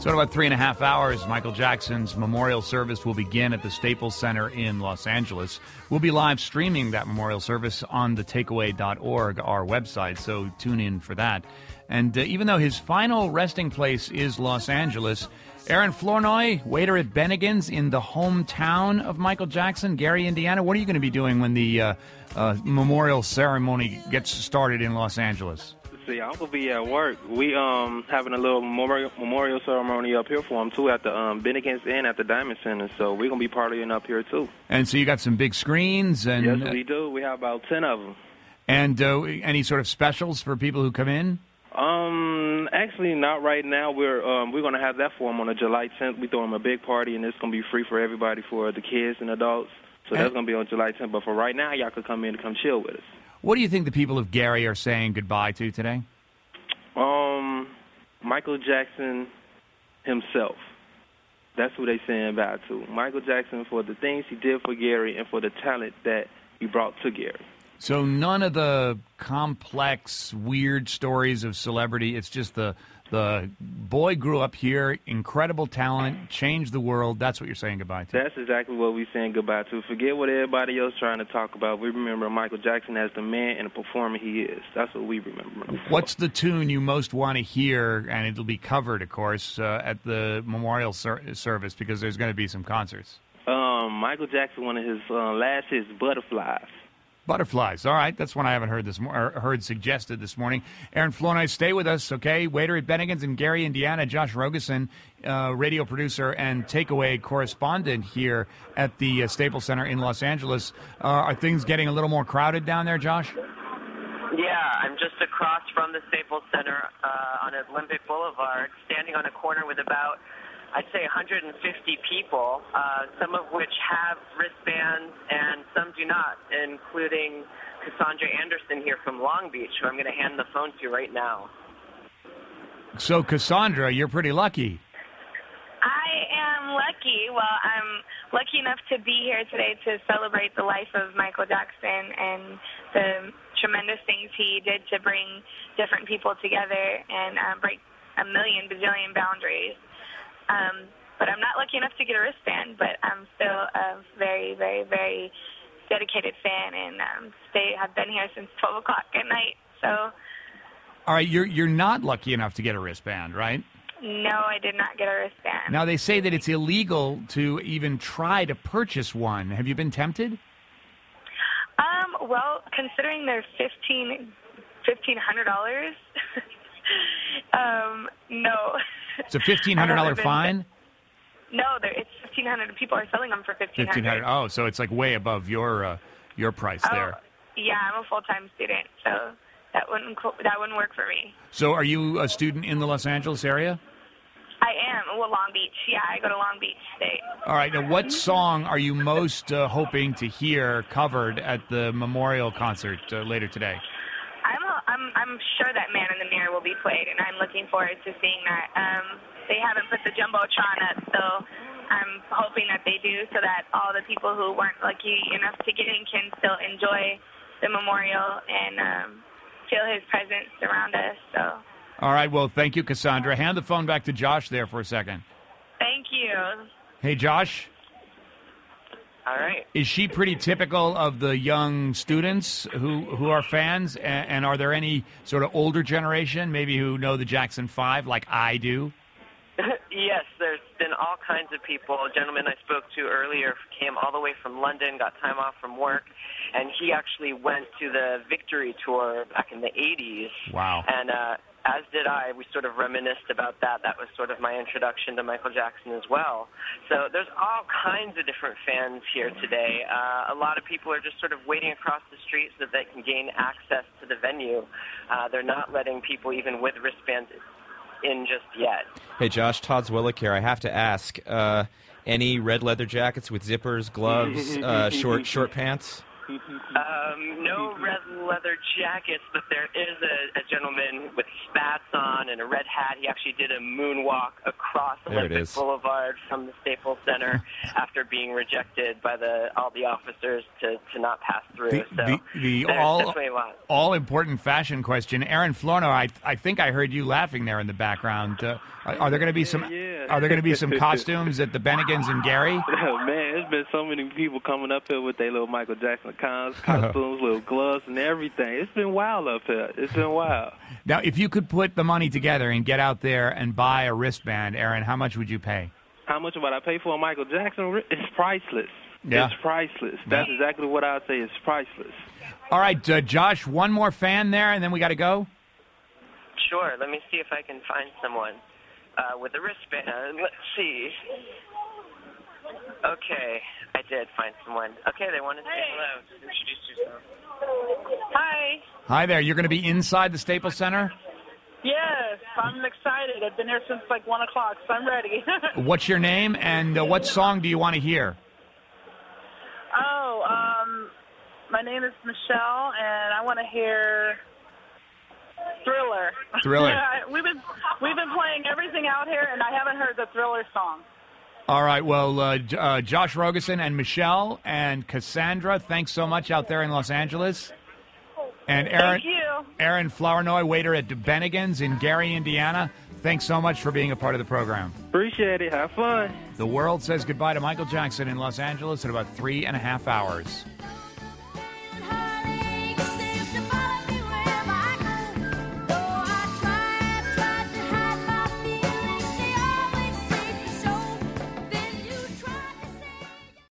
So in about 3.5 hours, Michael Jackson's memorial service will begin at the Staples Center in Los Angeles. We'll be live streaming that memorial service on thetakeaway.org, our website, so tune in for that. And even though his final resting place is Los Angeles, Aaron Flournoy, waiter at Bennigan's in the hometown of Michael Jackson, Gary, Indiana, what are you going to be doing when the memorial ceremony gets started in Los Angeles? See, I will be at work. We having a little memorial ceremony up here for him, too, at the Bennigan's Inn at the Diamond Center. So we're going to be partying up here, too. And so you got some big screens? And yes, we do. We have about 10 of them. And any sort of specials for people who come in? Actually, not right now. We're going to have that for him on July 10th. We throw him a big party, and it's going to be free for everybody, for the kids and adults. So that's going to be on July 10th. But for right now, y'all could come in and come chill with us. What do you think the people of Gary are saying goodbye to today? Michael Jackson himself. That's who they saying bye to. Michael Jackson for the things he did for Gary and for the talent that he brought to Gary. So none of the complex, weird stories of celebrity. It's just the boy grew up here, incredible talent, changed the world. That's what you're saying goodbye to. That's exactly what we're saying goodbye to. Forget what everybody else trying to talk about. We remember Michael Jackson as the man and the performer he is. That's what we remember him for. What's the tune you most want to hear, and it'll be covered, of course, at the memorial service, because there's going to be some concerts? Michael Jackson, one of his last hits, Butterflies. Butterflies. All right, that's one I haven't heard heard suggested this morning. Aaron Flournoy, stay with us, okay? Waiter at Bennigan's in Gary, Indiana. Josh Rogosin, radio producer and takeaway correspondent here at the Staples Center in Los Angeles. Are things getting a little more crowded down there, Josh? Yeah, I'm just across from the Staples Center on Olympic Boulevard, standing on a corner with about, I'd say, 150 people, some of which have wristbands and some do not, including Cassandra Anderson here from Long Beach, who I'm going to hand the phone to right now. So, Cassandra, you're pretty lucky. I am lucky. Well, I'm lucky enough to be here today to celebrate the life of Michael Jackson and the tremendous things he did to bring different people together and break a million bazillion boundaries. But I'm not lucky enough to get a wristband, but I'm still a very, very, very dedicated fan, and I've been here since 12 o'clock at night. So, all right, you're not lucky enough to get a wristband, right? No, I did not get a wristband. Now, they say that it's illegal to even try to purchase one. Have you been tempted? Well, considering they're $1,500, no. It's a $1,500 fine? No, it's $1,500. People are selling them for $1,500. Oh, so it's like way above your price there. Yeah, I'm a full-time student, so that wouldn't work for me. So are you a student in the Los Angeles area? I am. Well, Long Beach. Yeah, I go to Long Beach State. All right. Now, what song are you most hoping to hear covered at the memorial concert later today? I'm sure that Man in the Mirror will be played, and I'm looking forward to seeing that. They haven't put the Jumbotron up, so I'm hoping that they do, so that all the people who weren't lucky enough to get in can still enjoy the memorial and feel his presence around us. So. All right. Well, thank you, Cassandra. Hand the phone back to Josh there for a second. Thank you. Hey, Josh. All right. Is she pretty typical of the young students who are fans? And are there any sort of older generation, maybe who know the Jackson 5 like I do? Yes, there's been all kinds of people. A gentleman I spoke to earlier came all the way from London, got time off from work, and he actually went to the Victory Tour back in the 80s. Wow. And as did I. We sort of reminisced about that. That was sort of my introduction to Michael Jackson as well. So there's all kinds of different fans here today. A lot of people are just sort of waiting across the street so that they can gain access to the venue. They're not letting people even with wristbands in just yet. Hey, Josh, Todd Zwillick here. I have to ask, any red leather jackets with zippers, gloves, short pants? No red leather jackets, but there is a gentleman with spats on and a red hat. He actually did a moonwalk across Olympic Boulevard from the Staples Center after being rejected by all the officers to not pass through. The all important fashion question. Aaron Flournoy, I think I heard you laughing there in the background. Are there going to be some... Yeah. Are there going to be some costumes at the Bennigan's in Gary? Man, there's been so many people coming up here with their little Michael Jackson costumes, little gloves and everything. It's been wild up here. It's been wild. Now, if you could put the money together and get out there and buy a wristband, Aaron, how much would you pay? How much would I pay for a Michael Jackson? It's priceless. Yeah. It's priceless. That's exactly what I would say. It's priceless. All right, Josh, one more fan there, and then we got to go. Sure. Let me see if I can find someone with a wristband. Let's see. Okay, I did find someone. Okay, they wanted to say hello. Just introduce yourself. Hi. Hi there. You're going to be inside the Staples Center? Yes, I'm excited. I've been here since like 1 o'clock, so I'm ready. What's your name, and what song do you want to hear? My name is Michelle, and I want to hear Thriller. Thriller. we've been playing everything out here, and I haven't heard the Thriller song. All right. Well, Josh Rogosin and Michelle and Cassandra, thanks so much out there in Los Angeles. And Aaron, Thank you. Aaron Flournoy, waiter at Bennigan's in Gary, Indiana. Thanks so much for being a part of the program. Appreciate it. Have fun. The world says goodbye to Michael Jackson in Los Angeles in about 3.5 hours.